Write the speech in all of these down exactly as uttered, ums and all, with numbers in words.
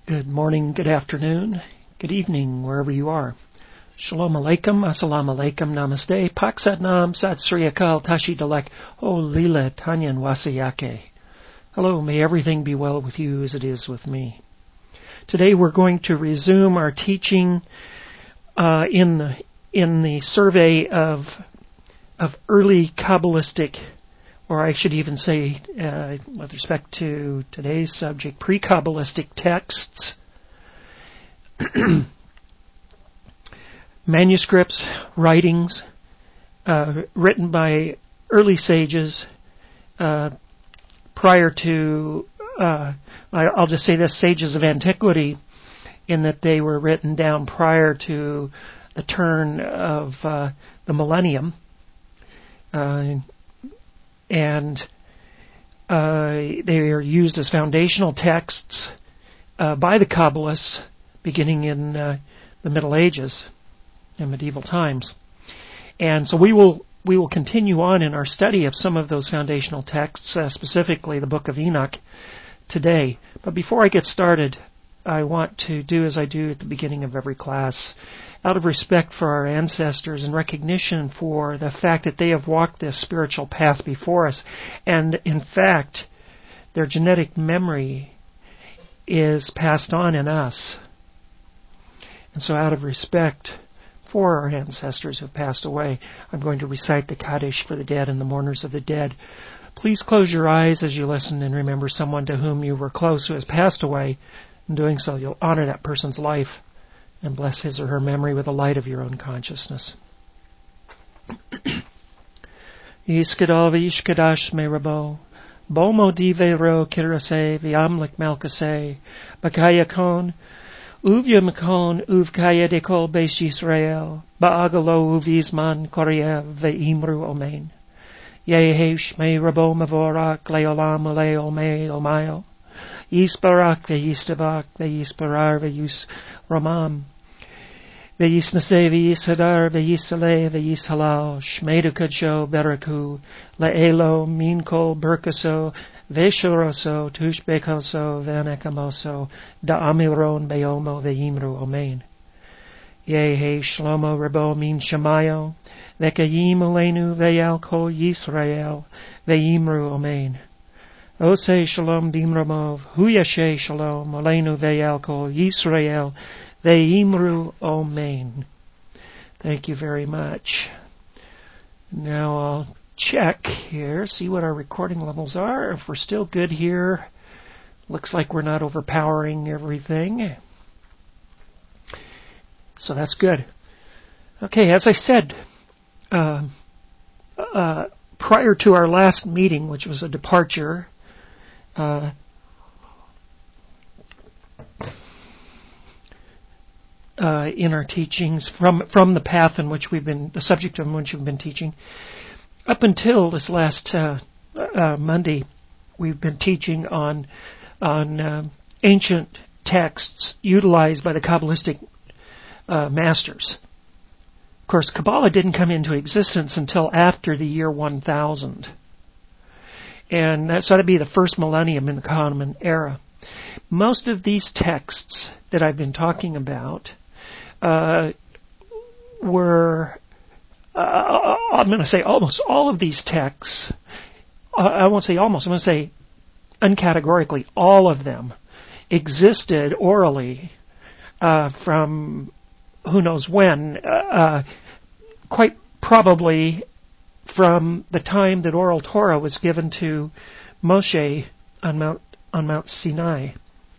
Good morning, good afternoon, good evening, wherever you are. Shalom Aleichem, Assalamu Alaikum, Namaste, Pak Sat Nam, Sat Sri Akal, Tashi Dalek, O Lila, Tanyan Wasayake. Hello, may everything be well with you as it is with me. Today we're going to resume our teaching uh, in the in the survey of of early Kabbalistic, or I should even say, uh, with respect to today's subject, pre-Kabbalistic texts, manuscripts, writings, uh, written by early sages uh, prior to, uh, I'll just say this, sages of antiquity, in that they were written down prior to the turn of uh, the millennium. Uh, and uh, they are used as foundational texts uh, by the Kabbalists beginning in uh, the Middle Ages and medieval times. And so we will we will continue on in our study of some of those foundational texts, uh, specifically the Book of Enoch, today. But before I get started, I want to do as I do at the beginning of every class, out of respect for our ancestors and recognition for the fact that they have walked this spiritual path before us. And in fact, their genetic memory is passed on in us. And so out of respect for our ancestors who have passed away, I'm going to recite the Kaddish for the dead and the mourners of the dead. Please close your eyes as you listen and remember someone to whom you were close who has passed away. In doing so, you'll honor that person's life and bless his or her memory with the light of your own consciousness. Yiskadal v'yishkadash me rabo, bomo dive ro kirase v'amlik melkase, bakaya kon, uvya makon uvkaya dekol beis Yisrael, ba'agalo uvizman koriev ve'imru omein. Yehesh me rabo mavorak leolam leo me omayo. Yisbarak ve'yistabak ve'yisbarar ve'yus ramam ve'yisnase ve'yisadar ve'yisale ve'yishalal shmedu kadsho beraku le'elo minkol berkaso ve'shoroso tushbekoso ve'anekamoso da'amiron be'omo ve'yimru omein. Yehe shlomo rabo min shamayo ve'kayim olenu ve'yalkol Yisrael ve'yimru omein. Ose shalom bimramov, huyashe shalom, olenu ve'yalkol, Yisrael, ve'imru omein. Thank you very much. Now I'll check here, see what our recording levels are. If we're still good here, looks like we're not overpowering everything. So that's good. Okay, as I said, uh, uh, prior to our last meeting, which was a departure, Uh, uh, in our teachings from from the path in which we've been, the subject on which we've been teaching. Up until this last uh, uh, Monday, we've been teaching on on uh, ancient texts utilized by the Kabbalistic uh, masters. Of course, Kabbalah didn't come into existence until after the year one thousand. And that's ought to be the first millennium in the Common Era. Most of these texts that I've been talking about uh, were, uh, I'm going to say almost all of these texts, uh, I won't say almost, I'm going to say uncategorically, all of them existed orally uh, from who knows when, uh, quite probably from the time that oral Torah was given to Moshe on Mount on Mount Sinai,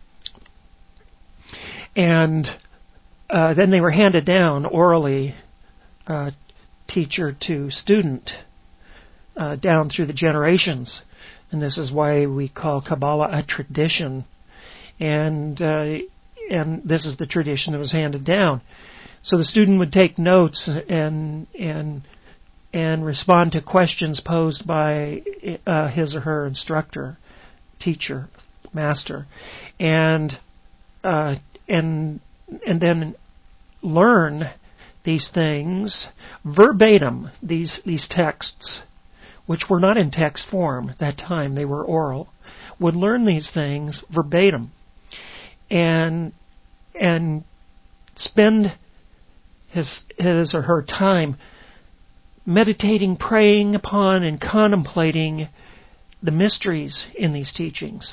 and uh, then they were handed down orally, uh, teacher to student, uh, down through the generations, and this is why we call Kabbalah a tradition, and uh, and this is the tradition that was handed down. So the student would take notes and and and respond to questions posed by uh, his or her instructor, teacher, master, and uh, and and then learn these things verbatim. These these texts, which were not in text form at that time, they were oral, would learn these things verbatim. and and spend his his or her time meditating, praying upon, and contemplating the mysteries in these teachings.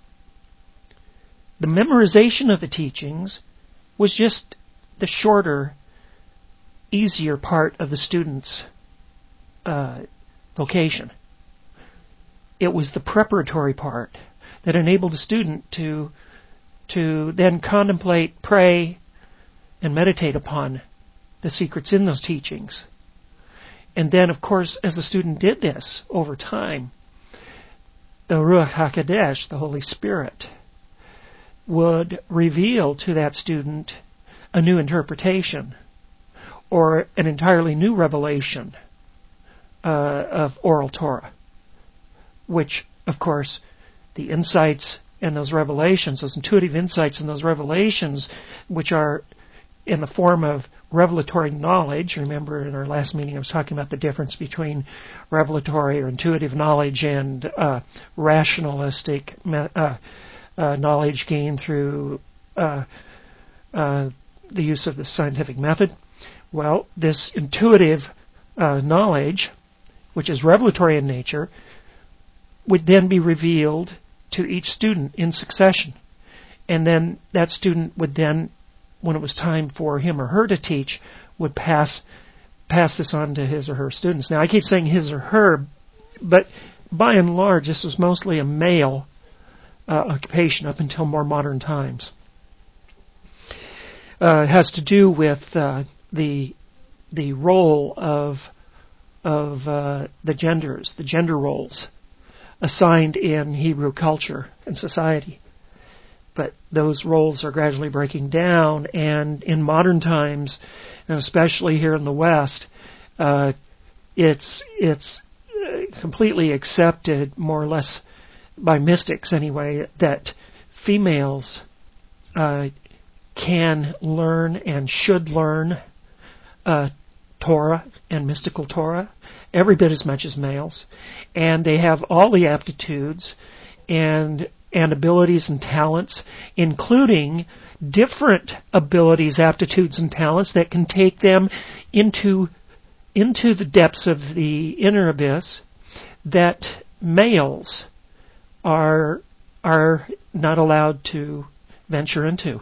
The memorization of the teachings was just the shorter, easier part of the student's uh, vocation. It was the preparatory part that enabled the student to to then contemplate, pray, and meditate upon the secrets in those teachings. And then, of course, as the student did this over time, the Ruach HaKodesh, the Holy Spirit, would reveal to that student a new interpretation or an entirely new revelation uh, of oral Torah, which, of course, the insights and those revelations, those intuitive insights and those revelations, which are in the form of revelatory knowledge. Remember, in our last meeting, I was talking about the difference between revelatory or intuitive knowledge and uh, rationalistic uh, uh, knowledge gained through uh, uh, the use of the scientific method. Well, this intuitive uh, knowledge, which is revelatory in nature, would then be revealed to each student in succession. And then that student would then, when it was time for him or her to teach, would pass pass this on to his or her students. Now, I keep saying his or her, but by and large, this was mostly a male uh, occupation up until more modern times. Uh, it has to do with uh, the the role of of uh, the genders, the gender roles assigned in Hebrew culture and society. But those roles are gradually breaking down, and in modern times, and especially here in the West, uh, it's it's completely accepted, more or less by mystics anyway, that females uh, can learn and should learn uh, Torah and mystical Torah every bit as much as males, and they have all the aptitudes and and abilities and talents, including different abilities, aptitudes, and talents that can take them into into the depths of the inner abyss that males are are not allowed to venture into.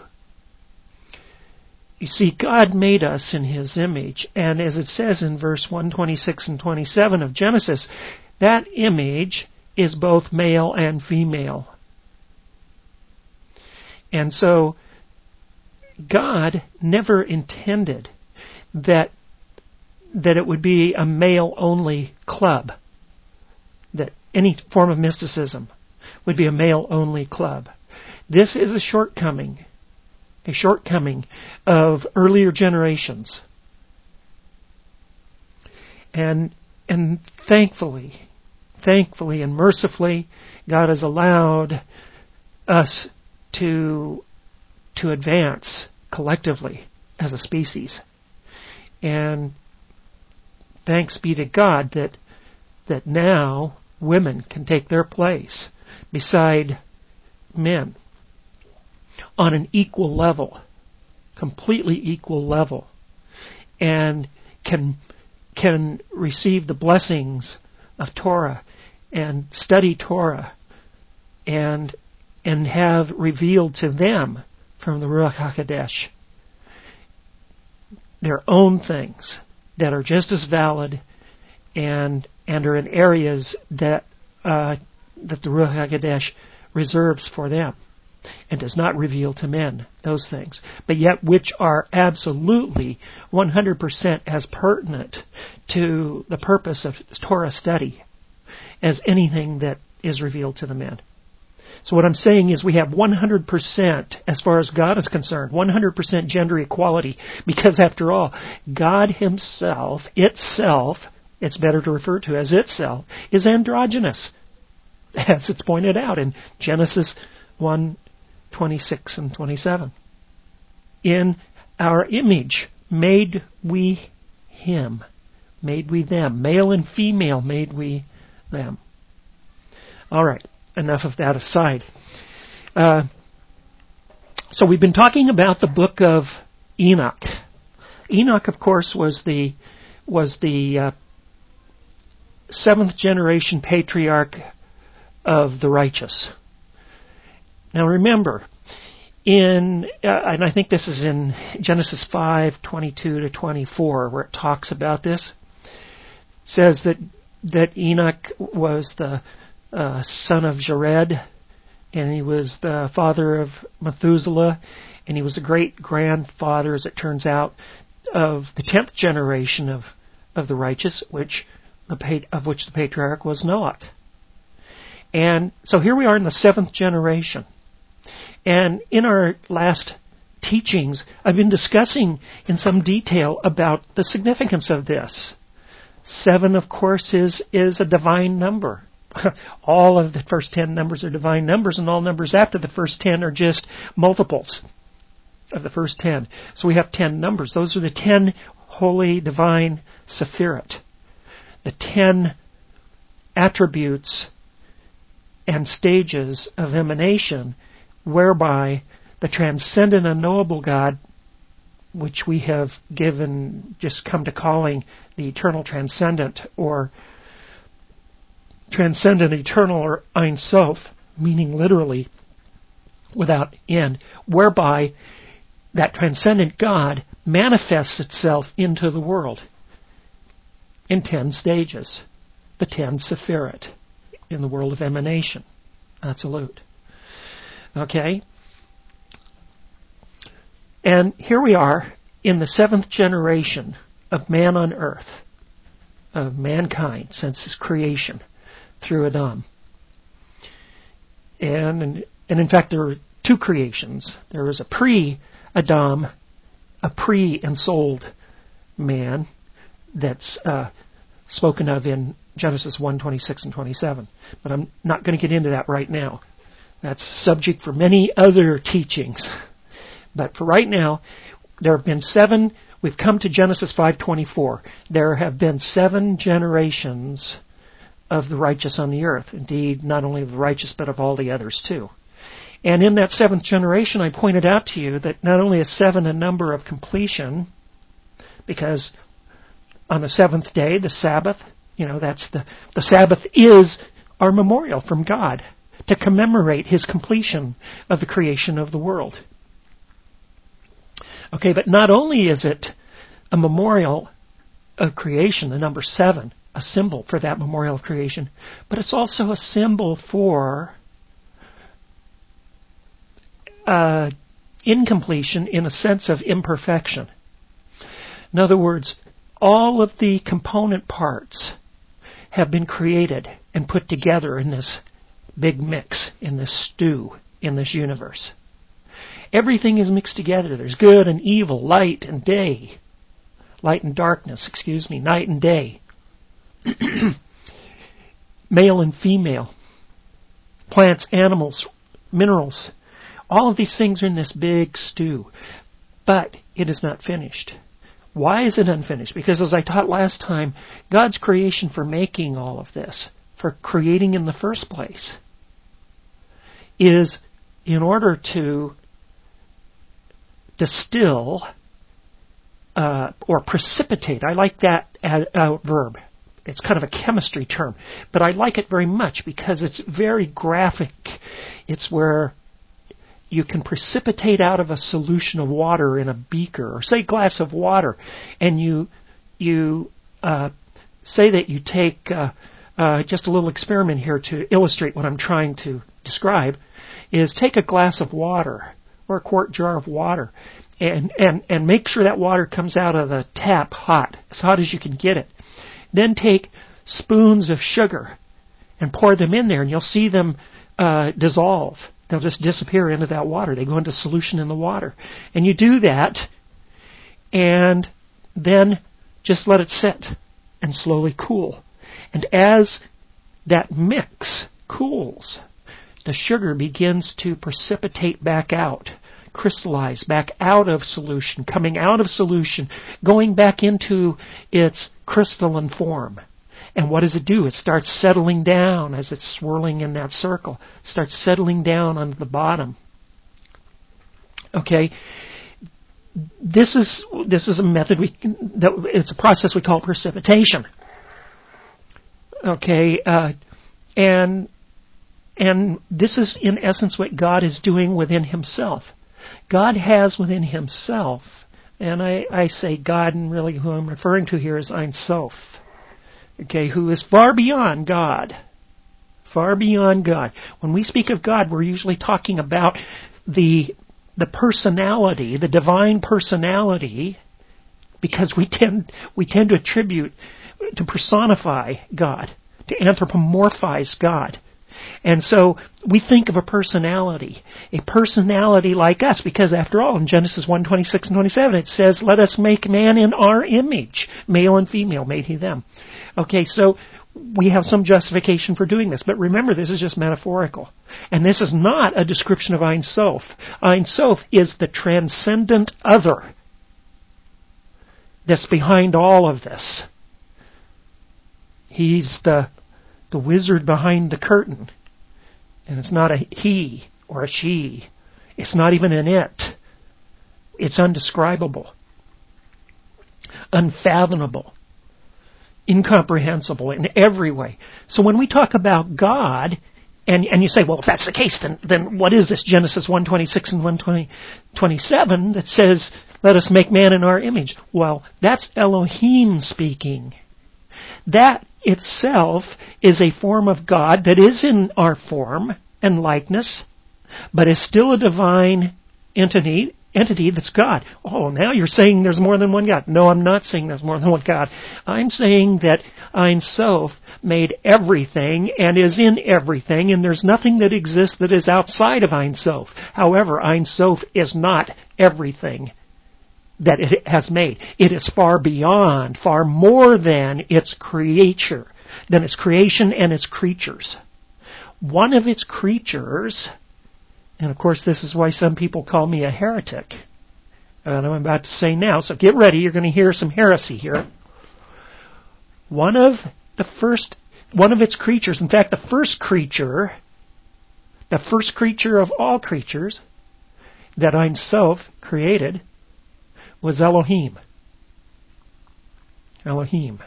You see, God made us in His image, and as it says in verse one twenty-six and twenty-seven of Genesis, that image is both male and female. And so, God never intended that that it would be a male-only club, that any form of mysticism would be a male-only club. This is a shortcoming, a shortcoming of earlier generations. And and thankfully, thankfully and mercifully, God has allowed us to to advance collectively as a species. And thanks be to God that that now women can take their place beside men on an equal level, completely equal level, and can can receive the blessings of Torah and study Torah and and have revealed to them from the Ruach HaKodesh their own things that are just as valid and and are in areas that uh, that the Ruach HaKodesh reserves for them and does not reveal to men those things, but yet which are absolutely one hundred percent as pertinent to the purpose of Torah study as anything that is revealed to the men. So what I'm saying is we have one hundred percent, as far as God is concerned, one hundred percent gender equality, because after all, God Himself, itself, it's better to refer to as itself, is androgynous, as it's pointed out in Genesis one twenty-six and twenty-seven. In our image made we Him, made we them, male and female made we them. All right. Enough of that aside. Uh, So we've been talking about the book of Enoch. Enoch, of course, was the was the uh, seventh generation patriarch of the righteous. Now remember, in uh, and I think this is in Genesis five twenty-two to twenty-four, where it talks about this. It says that that Enoch was the uh, son of Jared, and he was the father of Methuselah, and he was the great grandfather, as it turns out, of the tenth generation of, of the righteous, which the of which the patriarch was Noah. And so here we are in the seventh generation. And in our last teachings, I've been discussing in some detail about the significance of this. Seven, of course, is, is a divine number. All of the first ten numbers are divine numbers, and all numbers after the first ten are just multiples of the first ten. So we have ten numbers. Those are the ten holy divine Sephirot. The ten attributes and stages of emanation whereby the transcendent unknowable God, which we have given, just come to calling the eternal transcendent, or transcendent eternal, or Ein Sof, meaning literally without end, whereby that transcendent God manifests itself into the world in ten stages, the ten Sephirot in the world of emanation. Absolute. Okay? And here we are in the seventh generation of man on earth, of mankind since his creation through Adam. And, and, and in fact, there are two creations. There was a pre-Adam, a pre-ensouled man that's uh, spoken of in Genesis one, twenty-six and twenty-seven. But I'm not going to get into that right now. That's subject for many other teachings. But for right now, there have been seven. We've come to Genesis five twenty-four. There have been seven generations of the righteous on the earth. Indeed, not only of the righteous, but of all the others too. And in that seventh generation, I pointed out to you that not only is seven a number of completion, because on the seventh day, the Sabbath, you know, that's the, the Sabbath is our memorial from God to commemorate His completion of the creation of the world. Okay, but not only is it a memorial of creation, the number seven, a symbol for that memorial of creation, but it's also a symbol for uh, incompletion in a sense of imperfection. In other words, all of the component parts have been created and put together in this big mix, in this stew, in this universe. Everything is mixed together. There's good and evil, light and day. Light and darkness, excuse me, night and day. Male and female. Plants, animals, minerals. All of these things are in this big stew. But it is not finished. Why is it unfinished? Because as I taught last time, God's creation for making all of this, for creating in the first place, is in order to distill uh, or precipitate. I like that ad, uh, verb. It's kind of a chemistry term, but I like it very much because it's very graphic. It's where you can precipitate out of a solution of water in a beaker, or say glass of water, and you you uh, say that you take uh, uh, just a little experiment here to illustrate what I'm trying to describe, is take a glass of water or a quart jar of water and, and, and make sure that water comes out of the tap hot, as hot as you can get it. Then take spoons of sugar and pour them in there, and you'll see them uh, dissolve. They'll just disappear into that water. They go into solution in the water. And you do that, and then just let it sit and slowly cool. And as that mix cools, the sugar begins to precipitate back out, crystallize back out of solution, coming out of solution, going back into its crystalline form. And what does it do? It starts settling down as it's swirling in that circle. It starts settling down onto the bottom. Okay? This is this is a method we that it's a process we call precipitation. Okay, uh, and and this is in essence what God is doing within Himself. God has within Himself, and I, I say God, and really who I'm referring to here is Ein Sof. Okay, who is far beyond God, far beyond God. When we speak of God, we're usually talking about the the personality, the divine personality, because we tend we tend to attribute, to personify God, to anthropomorphize God. And so we think of a personality, a personality like us, because after all, in Genesis one, twenty-six and twenty-seven, it says, let us make man in our image, male and female made He them. Okay, so we have some justification for doing this, but remember, this is just metaphorical. And this is not a description of Ein Sof. Ein Sof is the transcendent other that's behind all of this. He's the the wizard behind the curtain. And it's not a he or a she. It's not even an it. It's undescribable, unfathomable, incomprehensible in every way. So when we talk about God, and, and you say, well, if that's the case, then, then what is this Genesis one twenty-six and one twenty-seven that says, let us make man in our image? Well, that's Elohim speaking. That itself is a form of God that is in our form and likeness, but is still a divine entity, entity that's God. Oh, now you're saying there's more than one God. No, I'm not saying there's more than one God. I'm saying that Ein Sof made everything and is in everything, and there's nothing that exists that is outside of Ein Sof. However, Ein Sof is not everything that it has made. It is far beyond, far more than its creature, than its creation and its creatures. One of its creatures, and of course this is why some people call me a heretic, and I'm about to say now, so get ready, you're going to hear some heresy here. One of the first, one of its creatures, in fact the first creature, the first creature of all creatures that Ein Sof created was Elohim. Elohim.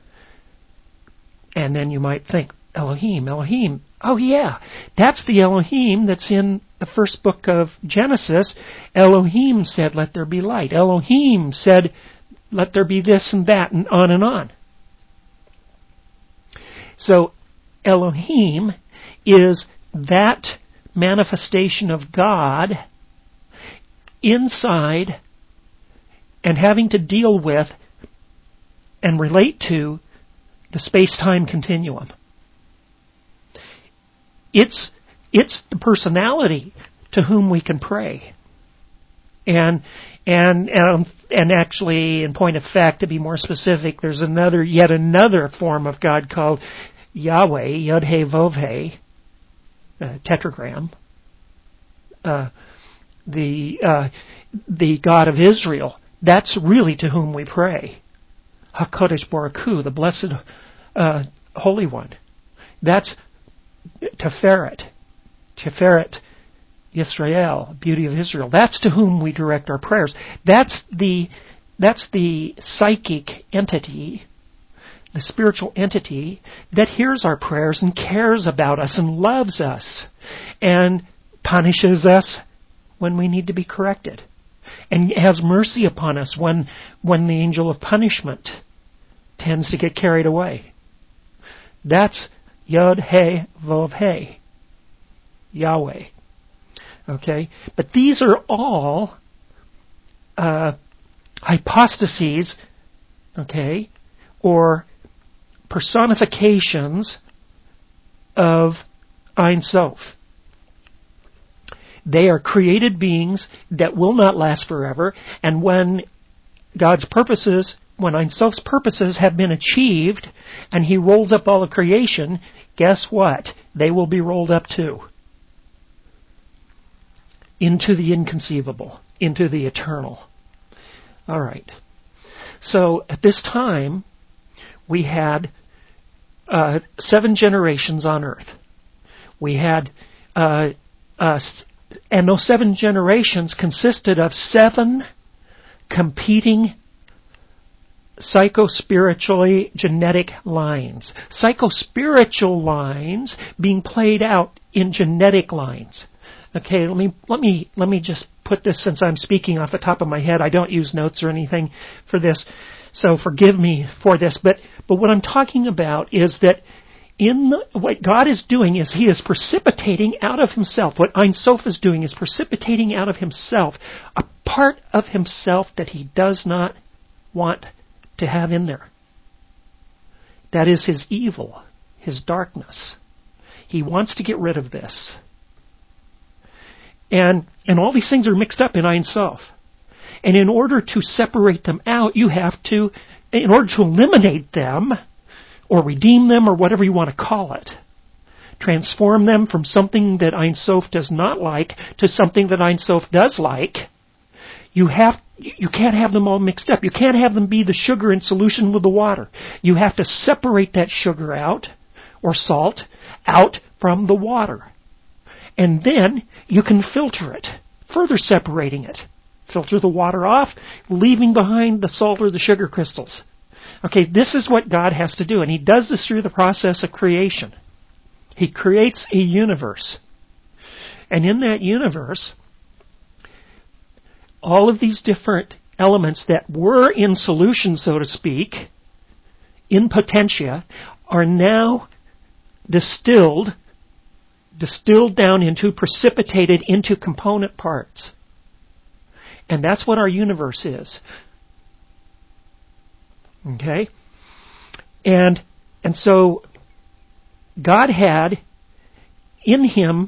And then you might think, Elohim, Elohim. Oh yeah, that's the Elohim that's in the first book of Genesis. Elohim said, let there be light. Elohim said, let there be this and that, and on and on. So Elohim is that manifestation of God inside and having to deal with and relate to the space-time continuum. It's it's the personality to whom we can pray. And and and and actually, in point of fact, to be more specific, there's another yet another form of God called Yahweh, Yod He Vov He, uh, tetragram. Uh, the uh, the God of Israel. That's really to whom we pray. HaKadosh Baruch Hu, the Blessed uh, Holy One. That's Teferet. Teferet Yisrael, beauty of Israel. That's to whom we direct our prayers. That's the that's the psychic entity, the spiritual entity that hears our prayers and cares about us and loves us and punishes us when we need to be corrected. And has mercy upon us when when the angel of punishment tends to get carried away. That's Yod He Vov He, Yahweh. Okay, but these are all uh, hypostases, okay, or personifications of Ein Sof. They are created beings that will not last forever, and when God's purposes, when Ein Sof's purposes have been achieved, and He rolls up all of creation, guess what? They will be rolled up too. Into the inconceivable, into the eternal. All right. So at this time, we had uh, seven generations on earth. We had uh, uh, and those seven generations consisted of seven competing psycho-spiritually genetic lines. Psycho-spiritual lines being played out in genetic lines. Okay, let me let me let me just put this, since I'm speaking off the top of my head. I don't use notes or anything for this, so forgive me for this. But but what I'm talking about is that in the, what God is doing is He is precipitating out of Himself. What Ein Sof is doing is precipitating out of Himself a part of Himself that He does not want to have in there. That is His evil, His darkness. He wants to get rid of this. And and all these things are mixed up in Ein Sof. And in order to separate them out, you have to, in order to eliminate them, or redeem them, or whatever you want to call it, transform them from something that Ein Sof does not like to something that Ein Sof does like, you have you can't have them all mixed up. You can't have them be the sugar in solution with the water. You have to separate that sugar out, or salt, out from the water. And then you can filter it, further separating it. Filter the water off, leaving behind the salt or the sugar crystals. Okay, this is what God has to do, and He does this through the process of creation. He creates a universe. And in that universe, all of these different elements that were in solution, so to speak, in potentia, are now distilled, distilled down into, precipitated into component parts. And that's what our universe is. Okay? And and so God had in Him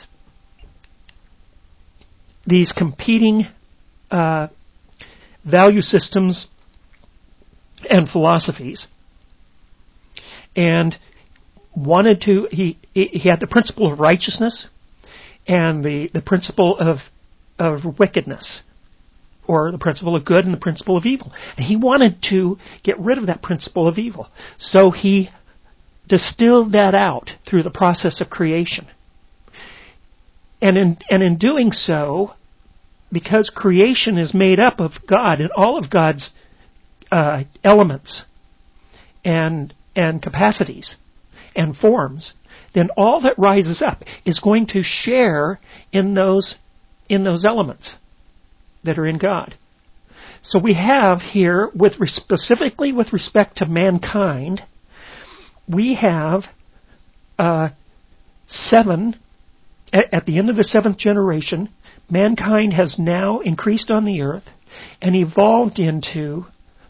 these competing uh, value systems and philosophies, and wanted to. He he had the principle of righteousness and the the principle of of wickedness, or the principle of good and the principle of evil. And He wanted to get rid of that principle of evil. So He distilled that out through the process of creation. And in, and in doing so, because creation is made up of God and all of God's uh, elements and and capacities and forms, then all that rises up is going to share in those in those elements that are in God. So we have here, with specifically with respect to mankind, we have uh, seven, at, at the end of the seventh generation, mankind has now increased on the earth and evolved into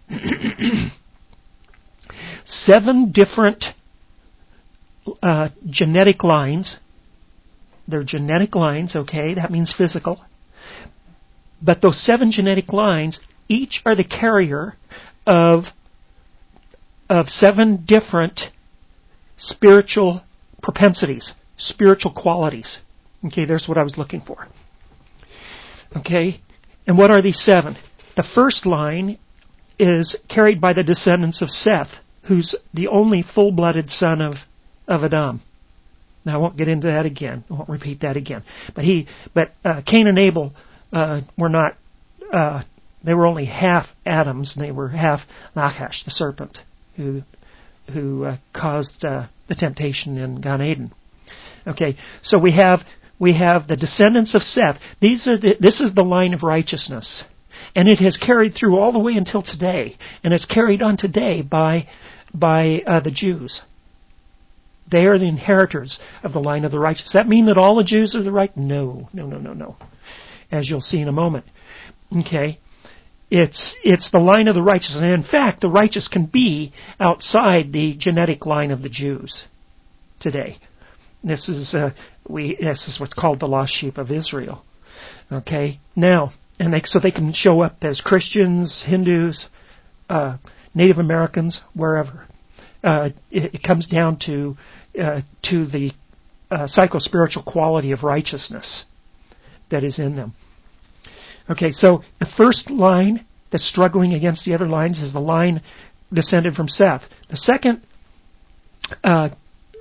seven different uh, genetic lines. They're genetic lines, okay, that means physical. But those seven genetic lines, each are the carrier of, of seven different spiritual propensities, spiritual qualities. Okay, there's what I was looking for. Okay, and what are these seven? The first line is carried by the descendants of Seth, who's the only full-blooded son of, of Adam. Now, I won't get into that again. I won't repeat that again. But he, but uh, Cain and Abel uh, were not. Uh, they were only half Adams, and they were half Nachash, the serpent, who who uh, caused uh, the temptation in Gan Eden. Okay, so we have we have the descendants of Seth. These are the, this is the line of righteousness, and it has carried through all the way until today, and it's carried on today by by uh, the Jews. They are the inheritors of the line of the righteous. Does that mean that all the Jews are the right? No, no, no, no, no. As you'll see in a moment. Okay. It's it's the line of the righteous. And in fact, the righteous can be outside the genetic line of the Jews today. This is uh, we this is what's called the lost sheep of Israel. Okay. Now, and they, so they can show up as Christians, Hindus, uh, Native Americans, wherever. Uh, it, it comes down to uh, to the uh, psycho-spiritual quality of righteousness that is in them. Okay, so the first line that's struggling against the other lines is the line descended from Seth. The second uh,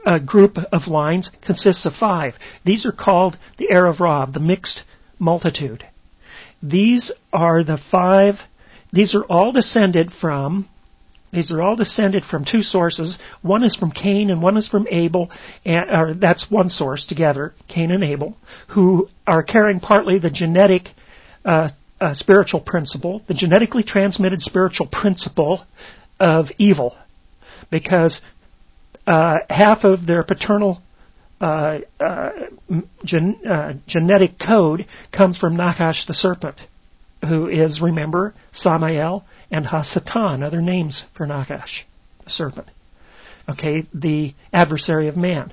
uh, group of lines consists of five. These are called the Erev Rav, the mixed multitude. These are the five, these are all descended from, these are all descended from two sources. One is from Cain and one is from Abel, and or that's one source together, Cain and Abel, who are carrying partly the genetic uh, uh, spiritual principle, the genetically transmitted spiritual principle of evil, because uh, half of their paternal uh, uh, gen, uh, genetic code comes from Nachash the serpent, who is, remember, Samael and Hasatan, other names for Nachash, the serpent. Okay, the adversary of man.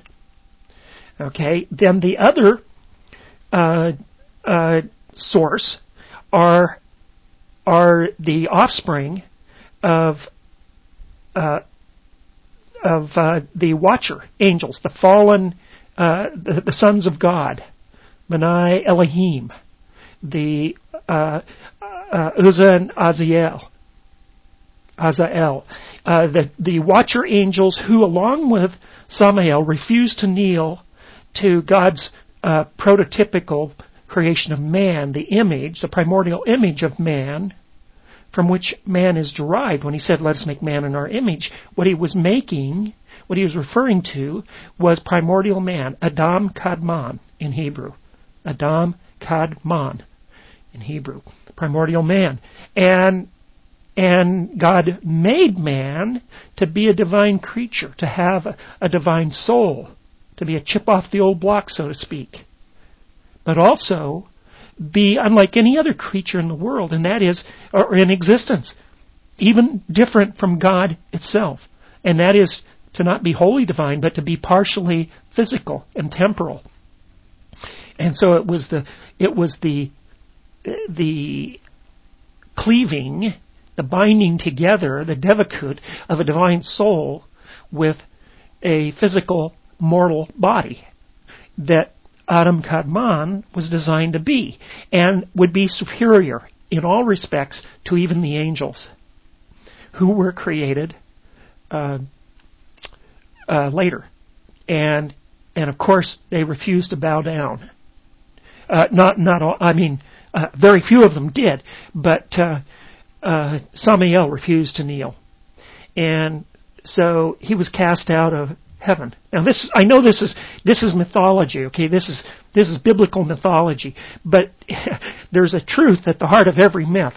Okay, then the other uh, uh, source are are the offspring of uh, of uh, the watcher angels, the fallen, uh, the, the sons of God, Benai Elohim, the uh, uh, Uzzah and Azael, Azael, uh, the the watcher angels who, along with Samael, refused to kneel to God's uh, prototypical creation of man, the image, the primordial image of man, from which man is derived. When he said, "Let us make man in our image," what he was making, what he was referring to, was primordial man, Adam Kadmon in Hebrew, Adam Kadmon in Hebrew, primordial man, and and God made man to be a divine creature, to have a, a divine soul, to be a chip off the old block, so to speak, but also be unlike any other creature in the world, and that is, or in existence, even different from God itself, and that is to not be wholly divine, but to be partially physical and temporal. And so it was the it was the the cleaving, the binding together, the devakut of a divine soul with a physical mortal body that Adam Kadmon was designed to be, and would be superior in all respects to even the angels, who were created uh, uh, later, and and of course they refused to bow down. Uh, not not all. I mean, uh, very few of them did, but uh, uh, Samael refused to kneel, and so he was cast out of heaven. Now, this I know this is this is mythology. Okay, this is this is biblical mythology, but there's a truth at the heart of every myth,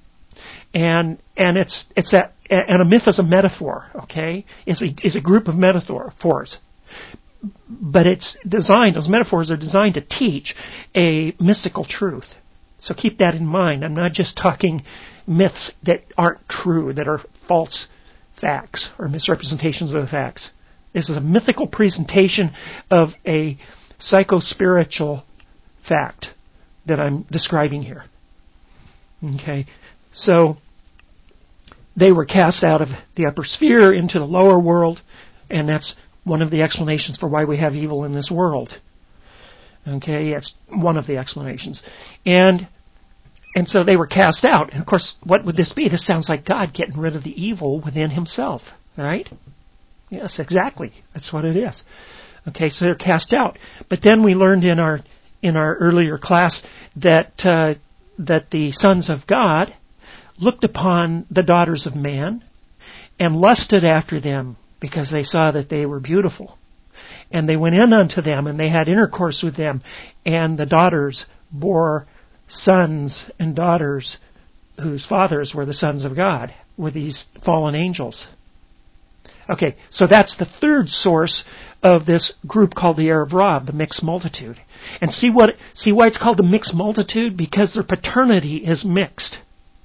and and it's it's that and a myth is a metaphor. Okay, is a is a group of metaphors, but it's designed. Those metaphors are designed to teach a mystical truth. So keep that in mind. I'm not just talking myths that aren't true, that are false facts or misrepresentations of the facts. This is a mythical presentation of a psycho-spiritual fact that I'm describing here. Okay, so they were cast out of the upper sphere into the lower world, and that's one of the explanations for why we have evil in this world. Okay, it's one of the explanations. And and so they were cast out. And of course, what would this be? This sounds like God getting rid of the evil within himself, right? Yes, exactly. That's what it is. Okay, so they're cast out. But then we learned in our in our earlier class that uh, that the sons of God looked upon the daughters of man and lusted after them because they saw that they were beautiful. And they went in unto them and they had intercourse with them. And the daughters bore sons and daughters whose fathers were the sons of God, were these fallen angels. Okay, so that's the third source of this group called the Erev Rav, the mixed multitude. And see what see why it's called the mixed multitude? Because their paternity is mixed.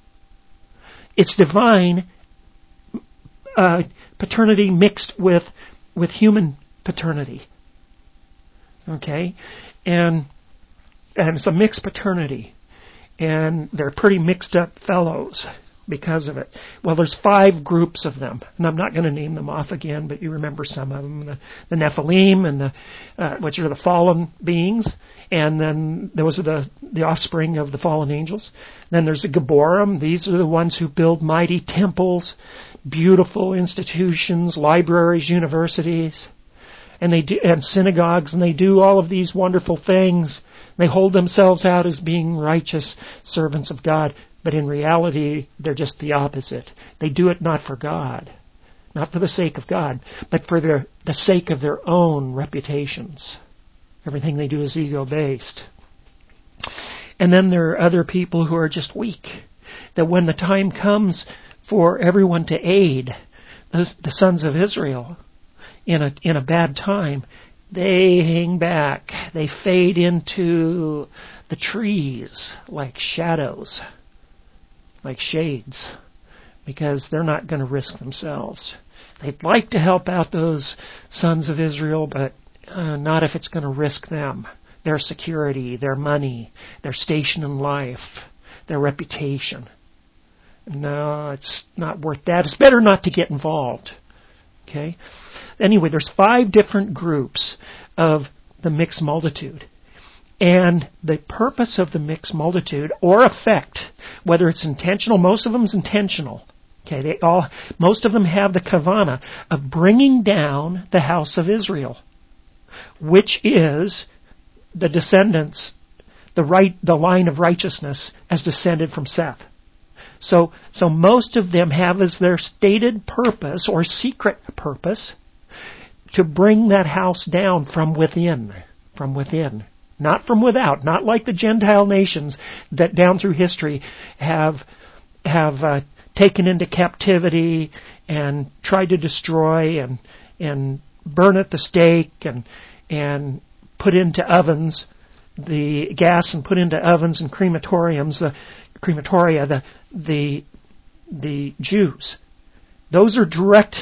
It's divine uh, paternity mixed with with human paternity. Okay, and and it's a mixed paternity, and they're pretty mixed up fellows because of it. Well, there's five groups of them, and I'm not going to name them off again, but you remember some of them: the, the Nephilim, and the uh, which are the fallen beings, and then those are the the offspring of the fallen angels. Then there's the Geborim. These are the ones who build mighty temples, beautiful institutions, libraries, universities. and they do, and synagogues, and they do all of these wonderful things. They hold themselves out as being righteous servants of God, but in reality, they're just the opposite. They do it not for God, not for the sake of God, but for their, the sake of their own reputations. Everything they do is ego-based. And then there are other people who are just weak, that when the time comes for everyone to aid the, the sons of Israel in a in a bad time, they hang back. They fade into the trees like shadows, like shades, because they're not going to risk themselves. They'd like to help out those sons of Israel, but uh, not if it's going to risk them, their security, their money, their station in life, their reputation. No, it's not worth that. It's better not to get involved. Okay? Anyway, there's five different groups of the mixed multitude. And the purpose of the mixed multitude, or effect, whether it's intentional, most of them is intentional. Okay, they all, most of them have the kavana of bringing down the house of Israel, which is the descendants, the right, the line of righteousness as descended from Seth. So, so most of them have as their stated purpose or secret purpose to bring that house down from within, from within, not from without, not like the Gentile nations that down through history have have uh, taken into captivity and tried to destroy and and burn at the stake and and put into ovens the gas and put into ovens and crematoriums, the crematoria, the the the Jews. Those are direct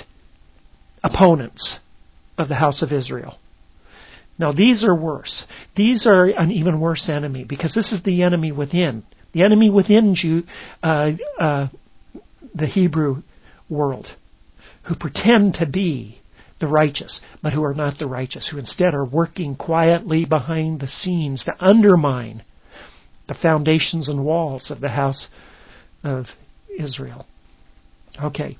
opponents of the house of Israel. Now these are worse. These are an even worse enemy because this is the enemy within. The enemy within Jew, uh, uh, the Hebrew world, who pretend to be the righteous, but who are not the righteous, who instead are working quietly behind the scenes to undermine the foundations and walls of the house of Israel. Okay.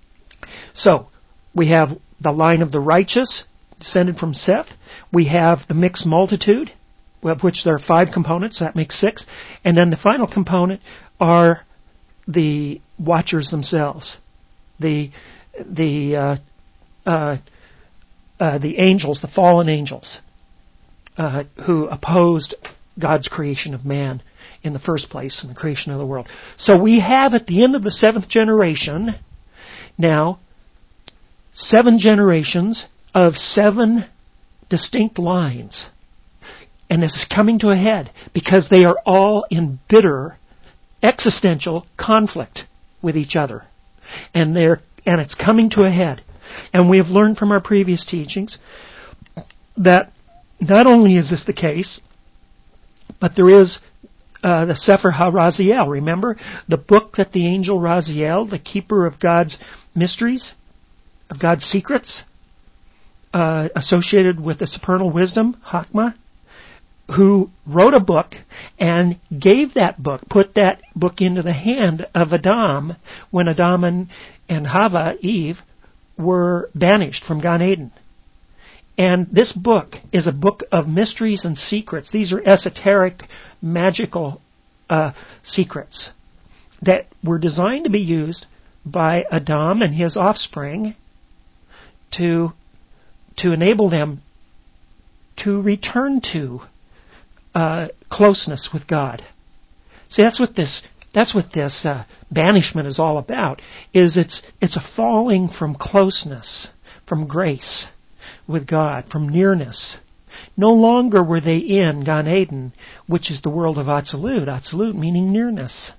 So, we have the line of the righteous, descended from Seth. We have the mixed multitude, of which there are five components, so that makes six. And then the final component are the watchers themselves. The the uh, uh, uh, the angels, the fallen angels, uh, who opposed God's creation of man in the first place, in the creation of the world. So we have at the end of the seventh generation now seven generations of seven distinct lines. And this is coming to a head because they are all in bitter existential conflict with each other. And they're and it's coming to a head. And we have learned from our previous teachings that not only is this the case, but there is uh, the Sefer HaRaziel. Remember the book that the angel Raziel, the keeper of God's mysteries, of God's secrets, uh, associated with the supernal wisdom, Hakma, who wrote a book and gave that book, put that book into the hand of Adam when Adam and, and Hava, Eve, were banished from Gan Eden. And this book is a book of mysteries and secrets. These are esoteric, magical uh, secrets that were designed to be used by Adam and his offspring to, to enable them to return to Uh, closeness with God. See, that's what this that's what this uh, banishment is all about. Is it's it's a falling from closeness, from grace with God, from nearness. No longer were they in Gan Eden, which is the world of Atzilut. Atzilut meaning nearness.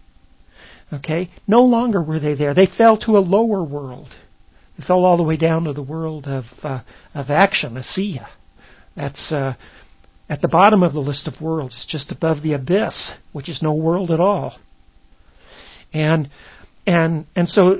Okay, no longer were they there. They fell to a lower world. They fell all the way down to the world of uh, of action, Asiya. That's uh, at the bottom of the list of worlds. It's just above the abyss, which is no world at all. And and and so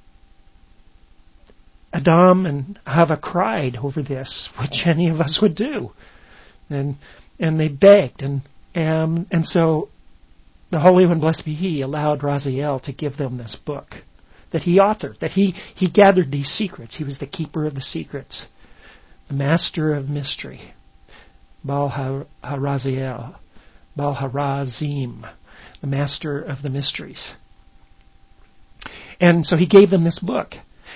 Adam and Hava cried over this, which any of us would do. And and they begged, and and and so the Holy One, blessed be He, allowed Raziel to give them this book that he authored, that he, he gathered these secrets. He was the keeper of the secrets the master of mystery, Baal Haraziel, Baal Harazim, the master of the mysteries. And so he gave them this book.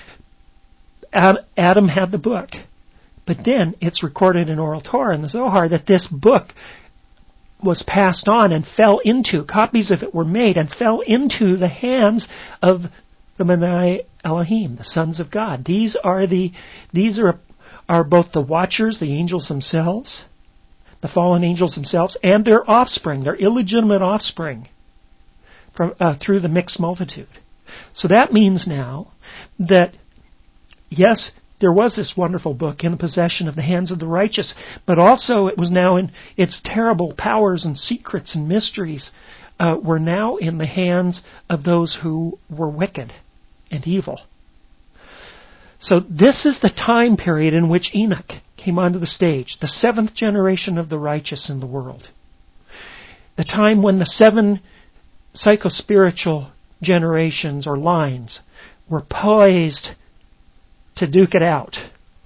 Adam had the book. But then it's recorded in Oral Torah in the Zohar that this book was passed on and fell into, copies of it were made and fell into the hands of the B'nai Elohim, the sons of God. These are the these are are both the watchers, the angels themselves, the fallen angels themselves, and their offspring, their illegitimate offspring, from uh, through the mixed multitude. So that means now that, yes, there was this wonderful book in the possession of the hands of the righteous, but also it was now in its terrible powers and secrets and mysteries uh, were now in the hands of those who were wicked and evil. So this is the time period in which Enoch came onto the stage, the seventh generation of the righteous in the world. The time when the seven psychospiritual generations or lines were poised to duke it out.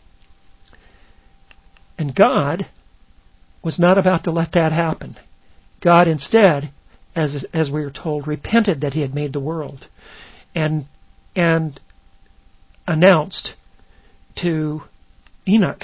And God was not about to let that happen. God instead, as as we are told, repented that he had made the world and and announced to Enoch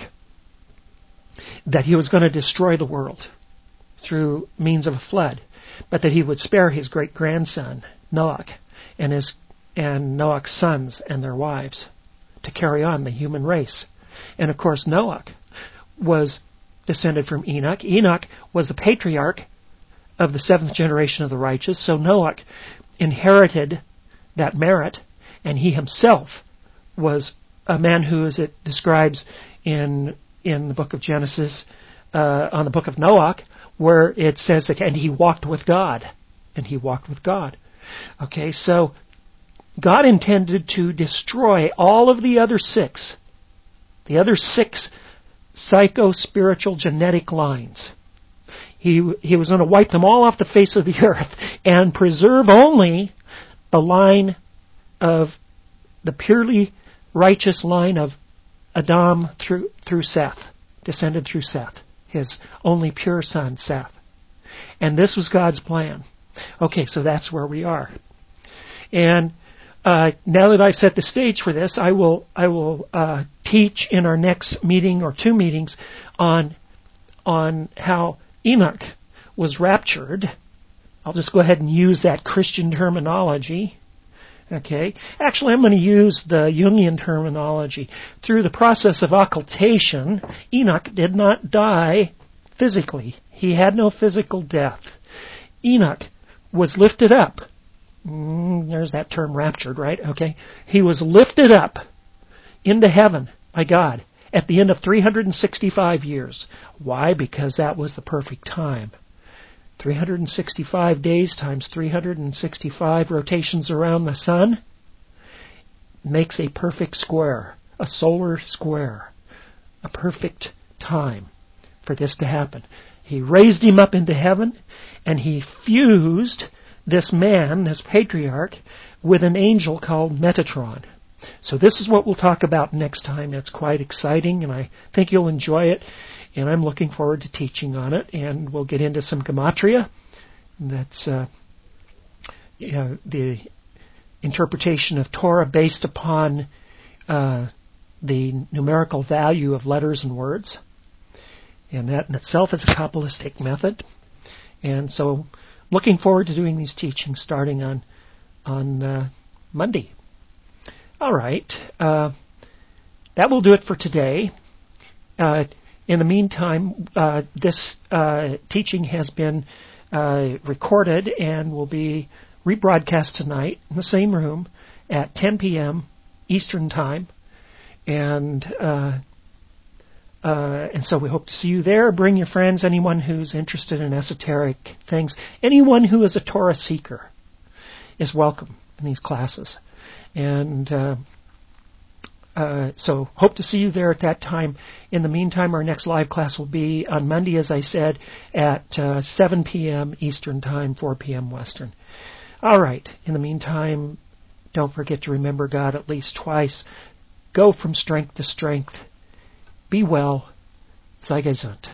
that he was going to destroy the world through means of a flood, but that he would spare his great-grandson, Noach, and his and Noach's sons and their wives to carry on the human race. And of course, Noach was descended from Enoch. Enoch was the patriarch of the seventh generation of the righteous, so Noach inherited that merit, and he himself was a man who, as it describes in in the book of Genesis, uh, on the book of Noach, where it says that, and he walked with God, and he walked with God. Okay, so God intended to destroy all of the other six, the other six psycho-spiritual genetic lines. He he was going to wipe them all off the face of the earth and preserve only the line of the purely righteous line of Adam through through Seth, descended through Seth, his only pure son, Seth. And this was God's plan. Okay, so that's where we are. And uh, now that I've set the stage for this, I will I will uh, teach in our next meeting or two meetings on on how Enoch was raptured. I'll just go ahead and use that Christian terminology. Okay. Actually, I'm going to use the Jungian terminology. Through the process of occultation, Enoch did not die physically. He had no physical death. Enoch was lifted up. Mm, there's that term, raptured, right? Okay. He was lifted up into heaven by God at the end of three hundred sixty-five years. Why? Because that was the perfect time. three hundred sixty-five days times three hundred sixty-five rotations around the sun makes a perfect square, a solar square, a perfect time for this to happen. He raised him up into heaven, and he fused this man, this patriarch, with an angel called Metatron. So this is what we'll talk about next time. It's quite exciting, and I think you'll enjoy it. And I'm looking forward to teaching on it. And we'll get into some gematria. That's uh, you know, the interpretation of Torah based upon uh, the numerical value of letters and words. And that in itself is a Kabbalistic method. And so looking forward to doing these teachings starting on, on uh, Monday. All right. Uh, that will do it for today. Uh, In the meantime, uh, this uh, teaching has been uh, recorded and will be rebroadcast tonight in the same room at ten p.m. Eastern Time. And uh, uh, and so we hope to see you there. Bring your friends, anyone who's interested in esoteric things. Anyone who is a Torah seeker is welcome in these classes. And Uh, Uh, so hope to see you there at that time. In the meantime, our next live class will be on Monday, as I said, at uh, seven p.m. Eastern Time, four p.m. Western. All right. In the meantime, don't forget to remember God at least twice. Go from strength to strength. Be well. Sei gesund.